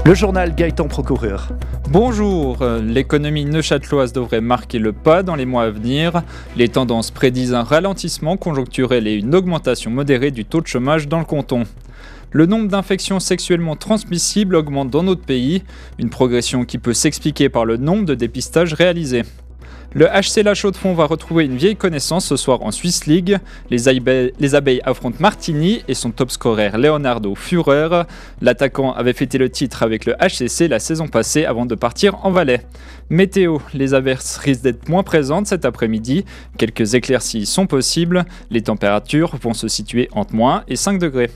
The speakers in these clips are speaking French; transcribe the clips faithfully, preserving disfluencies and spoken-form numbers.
Le journal Gaëtan Procureur. Bonjour, l'économie neuchâteloise devrait marquer le pas dans les mois à venir. Les tendances prédisent un ralentissement conjoncturel et une augmentation modérée du taux de chômage dans le canton. Le nombre d'infections sexuellement transmissibles augmente dans notre pays, une progression qui peut s'expliquer par le nombre de dépistages réalisés. Le H C La Chaux-de-Fonds va retrouver une vieille connaissance ce soir en Swiss League. Les abeilles, les abeilles affrontent Martigny et son top scorer Leonardo Führer. L'attaquant avait fêté le titre avec le H C C la saison passée avant de partir en Valais. Météo, les averses risquent d'être moins présentes cet après-midi. Quelques éclaircies sont possibles. Les températures vont se situer entre moins et cinq degrés.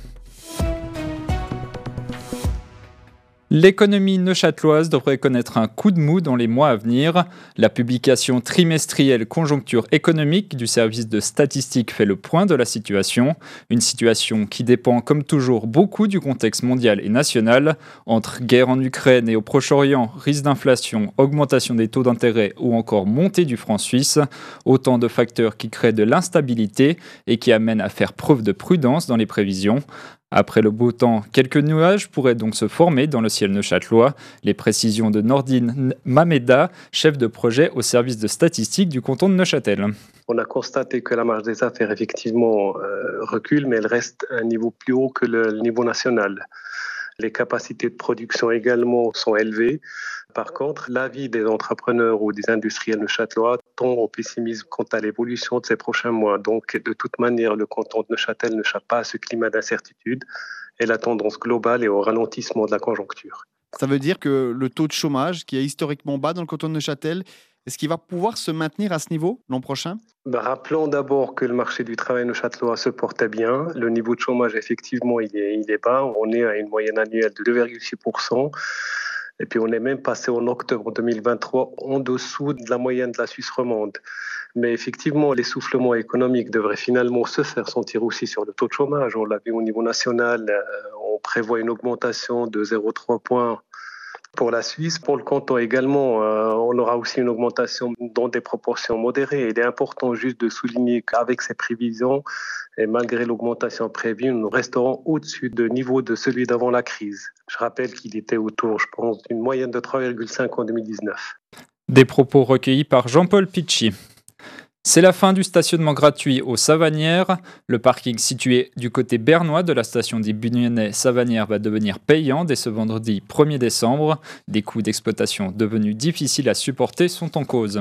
L'économie neuchâteloise devrait connaître un coup de mou dans les mois à venir. La publication trimestrielle Conjoncture économique du service de statistique fait le point de la situation. Une situation qui dépend comme toujours beaucoup du contexte mondial et national. Entre guerre en Ukraine et au Proche-Orient, risque d'inflation, augmentation des taux d'intérêt ou encore montée du franc suisse. Autant de facteurs qui créent de l'instabilité et qui amènent à faire preuve de prudence dans les prévisions. Après le beau temps, quelques nuages pourraient donc se former dans le ciel neuchâtelois. Les précisions de Nordine Mameda, chef de projet au service de statistique du canton de Neuchâtel. On a constaté que la marge des affaires effectivement euh, recule, mais elle reste à un niveau plus haut que le, le niveau national. Les capacités de production également sont élevées. Par contre, l'avis des entrepreneurs ou des industriels neuchâtelois tend au pessimisme quant à l'évolution de ces prochains mois. Donc, de toute manière, le canton de Neuchâtel n'échappe pas à ce climat d'incertitude et la tendance globale est au ralentissement de la conjoncture. Ça veut dire que le taux de chômage, qui est historiquement bas dans le canton de Neuchâtel, est-ce qu'il va pouvoir se maintenir à ce niveau l'an prochain ? Ben, rappelons d'abord que le marché du travail neuchâtelois se portait bien. Le niveau de chômage, effectivement, il est, il est bas. On est à une moyenne annuelle de deux virgule six pour cent. Et puis, on est même passé en octobre deux mille vingt-trois en dessous de la moyenne de la Suisse romande. Mais effectivement, l'essoufflement économique devrait finalement se faire sentir aussi sur le taux de chômage. On l'a vu au niveau national, on prévoit une augmentation de zéro virgule trois points pour la Suisse. Pour le canton également, euh, on aura aussi une augmentation dans des proportions modérées. Il est important juste de souligner qu'avec ces prévisions, et malgré l'augmentation prévue, nous resterons au-dessus du niveau de celui d'avant la crise. Je rappelle qu'il était autour, je pense, d'une moyenne de trois virgule cinq en deux mille dix-neuf. Des propos recueillis par Jean-Paul Picchi. C'est la fin du stationnement gratuit aux Savanières. Le parking situé du côté bernois de la station des Bugnonnais-Savanières va devenir payant dès ce vendredi premier décembre. Des coûts d'exploitation devenus difficiles à supporter sont en cause.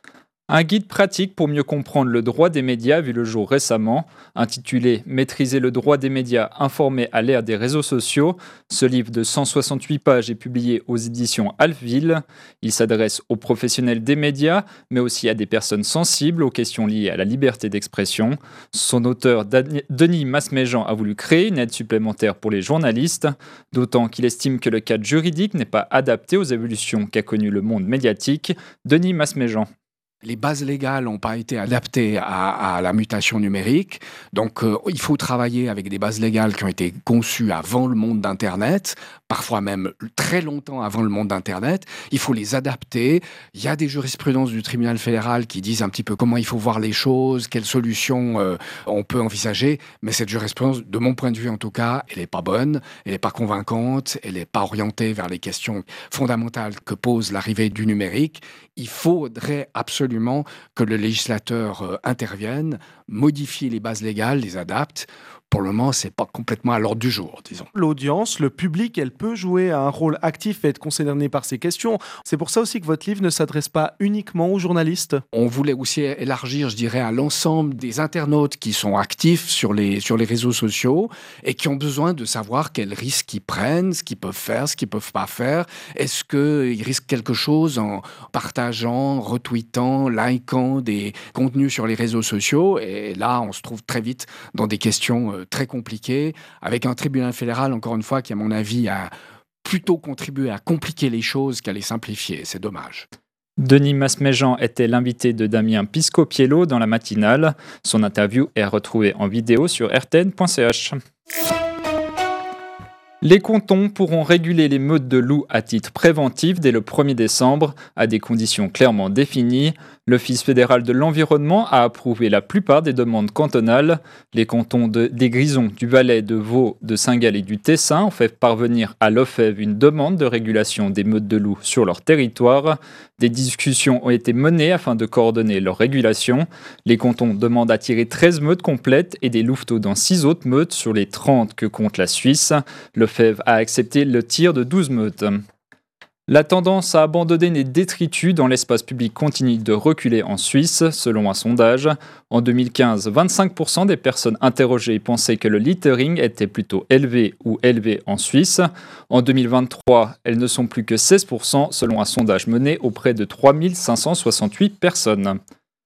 Un guide pratique pour mieux comprendre le droit des médias a vu le jour récemment. Intitulé « Maîtriser le droit des médias informés à l'ère des réseaux sociaux », ce livre de cent soixante-huit pages est publié aux éditions Alpheville. Il s'adresse aux professionnels des médias, mais aussi à des personnes sensibles aux questions liées à la liberté d'expression. Son auteur, Denis Masméjean, a voulu créer une aide supplémentaire pour les journalistes, d'autant qu'il estime que le cadre juridique n'est pas adapté aux évolutions qu'a connues le monde médiatique. Denis Masméjean. Les bases légales n'ont pas été adaptées à, à la mutation numérique. Donc, euh, il faut travailler avec des bases légales qui ont été conçues avant le monde d'Internet, parfois même très longtemps avant le monde d'Internet. Il faut les adapter. Il y a des jurisprudences du tribunal fédéral qui disent un petit peu comment il faut voir les choses, quelles solutions euh, on peut envisager. Mais cette jurisprudence, de mon point de vue en tout cas, elle n'est pas bonne, elle n'est pas convaincante, elle n'est pas orientée vers les questions fondamentales que pose l'arrivée du numérique. Il faudrait absolument que le législateur euh, intervienne, modifie les bases légales, les adapte. Pour le moment, ce n'est pas complètement à l'ordre du jour, disons. L'audience, le public, elle peut jouer un rôle actif et être concernée par ces questions. C'est pour ça aussi que votre livre ne s'adresse pas uniquement aux journalistes. On voulait aussi élargir, je dirais, à l'ensemble des internautes qui sont actifs sur les, sur les réseaux sociaux et qui ont besoin de savoir quels risques ils prennent, ce qu'ils peuvent faire, ce qu'ils ne peuvent pas faire. Est-ce qu'ils risquent quelque chose en partageant, retweetant, likant des contenus sur les réseaux sociaux? Et là, on se trouve très vite dans des questions euh, très compliqué, avec un tribunal fédéral, encore une fois, qui, à mon avis, a plutôt contribué à compliquer les choses qu'à les simplifier. C'est dommage. Denis Masméjean était l'invité de Damien Piscopiello dans la matinale. Son interview est retrouvée en vidéo sur r t n point c h. Les cantons pourront réguler les meutes de loups à titre préventif dès le premier décembre, à des conditions clairement définies. L'Office fédéral de l'environnement a approuvé la plupart des demandes cantonales. Les cantons de, des Grisons, du Valais, de Vaud, de Saint-Gall et du Tessin ont fait parvenir à l'O F E V une demande de régulation des meutes de loups sur leur territoire. Des discussions ont été menées afin de coordonner leur régulation. Les cantons demandent à tirer treize meutes complètes et des louveteaux dans six autres meutes sur les trente que compte la Suisse. L'O F E V a accepté le tir de douze meutes. La tendance à abandonner les détritus dans l'espace public continue de reculer en Suisse, selon un sondage. En deux mille quinze, vingt-cinq pour cent des personnes interrogées pensaient que le littering était plutôt élevé ou élevé en Suisse. En deux mille vingt-trois, elles ne sont plus que seize pour cent, selon un sondage mené auprès de trois mille cinq cent soixante-huit personnes.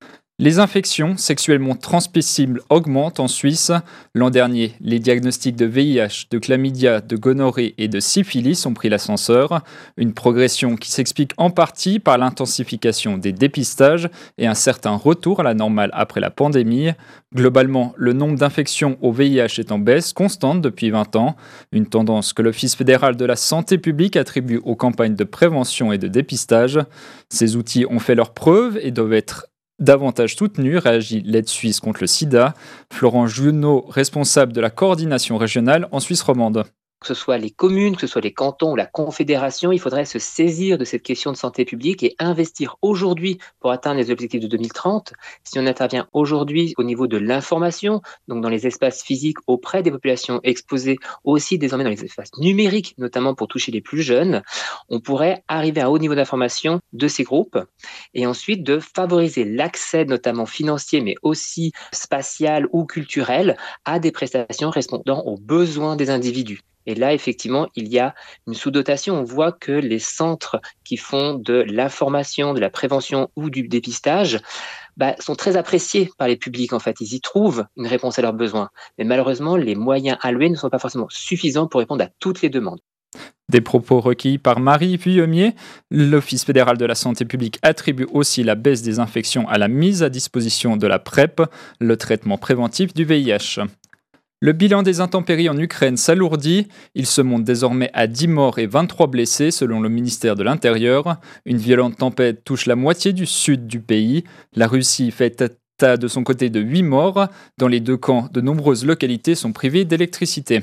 Les infections sexuellement transmissibles augmentent en Suisse. L'an dernier, les diagnostics de V I H, de chlamydia, de gonorrhée et de syphilis ont pris l'ascenseur. Une progression qui s'explique en partie par l'intensification des dépistages et un certain retour à la normale après la pandémie. Globalement, le nombre d'infections au V I H est en baisse constante depuis vingt ans, une tendance que l'Office fédéral de la santé publique attribue aux campagnes de prévention et de dépistage. Ces outils ont fait leurs preuves et doivent être davantage soutenu, réagit l'aide suisse contre le sida. Florent Junot, responsable de la coordination régionale en Suisse romande. Que ce soit les communes, que ce soit les cantons ou la confédération, il faudrait se saisir de cette question de santé publique et investir aujourd'hui pour atteindre les objectifs de deux mille trente. Si on intervient aujourd'hui au niveau de l'information, donc dans les espaces physiques auprès des populations exposées, aussi désormais dans les espaces numériques, notamment pour toucher les plus jeunes, on pourrait arriver à un haut niveau d'information de ces groupes et ensuite de favoriser l'accès notamment financier mais aussi spatial ou culturel à des prestations répondant aux besoins des individus. Et là, effectivement, il y a une sous-dotation. On voit que les centres qui font de l'information, de la prévention ou du dépistage bah, sont très appréciés par les publics. En fait, ils y trouvent une réponse à leurs besoins. Mais malheureusement, les moyens alloués ne sont pas forcément suffisants pour répondre à toutes les demandes. Des propos recueillis par Marie Vuillemier. L'Office fédéral de la santé publique attribue aussi la baisse des infections à la mise à disposition de la PrEP, le traitement préventif du V I H. Le bilan des intempéries en Ukraine s'alourdit. Il se monte désormais à dix morts et vingt-trois blessés selon le ministère de l'Intérieur. Une violente tempête touche la moitié du sud du pays. La Russie fait état de son côté de huit morts. Dans les deux camps, de nombreuses localités sont privées d'électricité.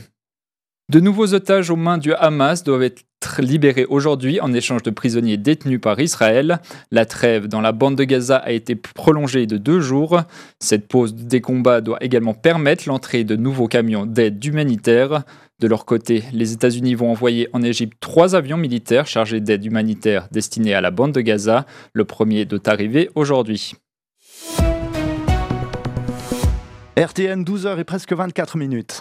De nouveaux otages aux mains du Hamas doivent être libérés aujourd'hui en échange de prisonniers détenus par Israël. La trêve dans la bande de Gaza a été prolongée de deux jours. Cette pause des combats doit également permettre l'entrée de nouveaux camions d'aide humanitaire. De leur côté, les États-Unis vont envoyer en Égypte trois avions militaires chargés d'aide humanitaire destinés à la bande de Gaza. Le premier doit arriver aujourd'hui. R T N, douze heures et presque vingt-quatre minutes.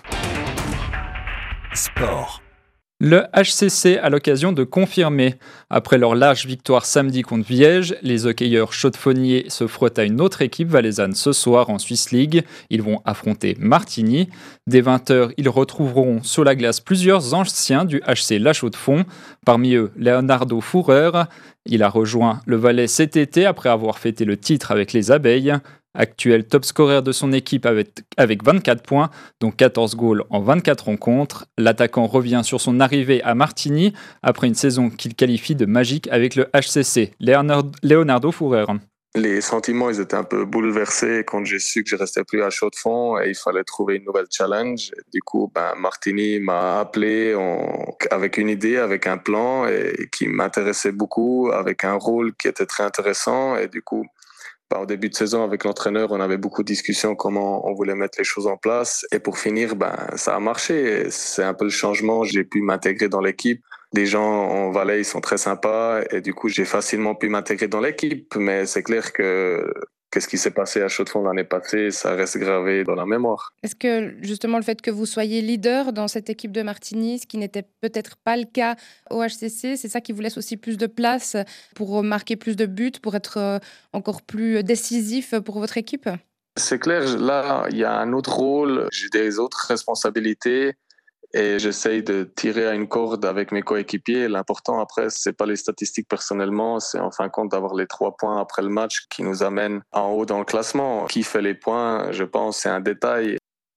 Sport. Le H C C a l'occasion de confirmer. Après leur large victoire samedi contre Viège, les hockeyeurs chaudefonniers se frottent à une autre équipe valaisanne ce soir en Swiss League. Ils vont affronter Martigny. Dès vingt heures, ils retrouveront sur la glace plusieurs anciens du H C La Chaux-de-Fonds. Parmi eux, Leonardo Fourer. Il a rejoint le Valais cet été après avoir fêté le titre avec les Abeilles. Actuel top scorer de son équipe avec, avec vingt-quatre points, dont quatorze goals en vingt-quatre rencontres. L'attaquant revient sur son arrivée à Martigny après une saison qu'il qualifie de magique avec le H C C. Leonardo, Leonardo Fourer. Les sentiments, ils étaient un peu bouleversés quand j'ai su que je restais plus à Chaux-de-Fonds et il fallait trouver une nouvelle challenge. Du coup, ben, Martigny m'a appelé en... avec une idée, avec un plan et qui m'intéressait beaucoup, avec un rôle qui était très intéressant et du coup, ben, au début de saison, avec l'entraîneur, on avait beaucoup de discussions comment on voulait mettre les choses en place. Et pour finir, ben, ça a marché. C'est un peu le changement. J'ai pu m'intégrer dans l'équipe. Les gens en Valais, ils sont très sympas. Et du coup, j'ai facilement pu m'intégrer dans l'équipe. Mais c'est clair que qu'est-ce qui s'est passé à Chaux-de-Fonds l'année passée, ça reste gravé dans la mémoire. Est-ce que justement le fait que vous soyez leader dans cette équipe de Martigny, ce qui n'était peut-être pas le cas au H C C, c'est ça qui vous laisse aussi plus de place pour marquer plus de buts, pour être encore plus décisif pour votre équipe ? C'est clair, là, il y a un autre rôle, j'ai des autres responsabilités. Et j'essaye de tirer à une corde avec mes coéquipiers. L'important, après, c'est pas les statistiques personnellement, c'est en fin de compte d'avoir les trois points après le match qui nous amènent en haut dans le classement. Qui fait les points, je pense, c'est un détail.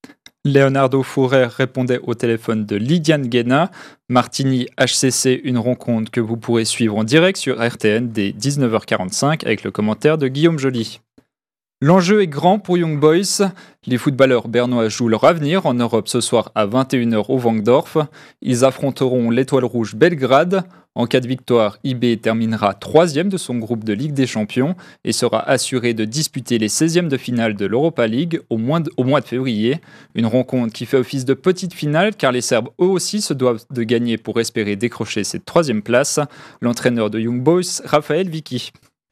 Leonardo Fourer répondait au téléphone de Lydiane Guéna. Martigny H C C, une rencontre que vous pourrez suivre en direct sur R T N dès dix-neuf heures quarante-cinq avec le commentaire de Guillaume Joly. L'enjeu est grand pour Young Boys. Les footballeurs bernois jouent leur avenir en Europe ce soir à vingt et une heures au Vangdorf. Ils affronteront l'Étoile Rouge Belgrade. En cas de victoire, I B terminera troisième de son groupe de Ligue des Champions et sera assuré de disputer les seizièmes de finale de l'Europa League au mois de, au mois de février. Une rencontre qui fait office de petite finale car les Serbes eux aussi se doivent de gagner pour espérer décrocher cette troisième place. L'entraîneur de Young Boys, Raphaël Vicky.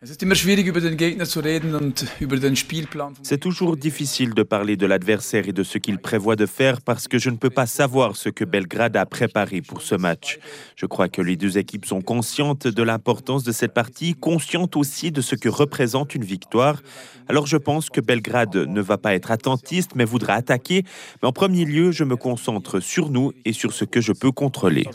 C'est toujours difficile de parler de l'adversaire et de ce qu'il prévoit de faire parce que je ne peux pas savoir ce que Belgrade a préparé pour ce match. Je crois que les deux équipes sont conscientes de l'importance de cette partie, conscientes aussi de ce que représente une victoire. Alors je pense que Belgrade ne va pas être attentiste mais voudra attaquer. Mais en premier lieu, je me concentre sur nous et sur ce que je peux contrôler.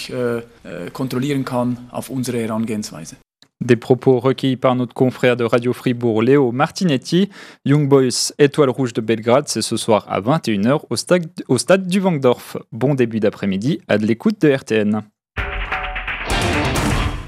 Des propos recueillis par notre confrère de Radio Fribourg, Léo Martinetti. Young Boys, Étoile Rouge de Belgrade, c'est ce soir à vingt et une heures au stade, au stade du Vangdorf. Bon début d'après-midi, à de l'écoute de R T N.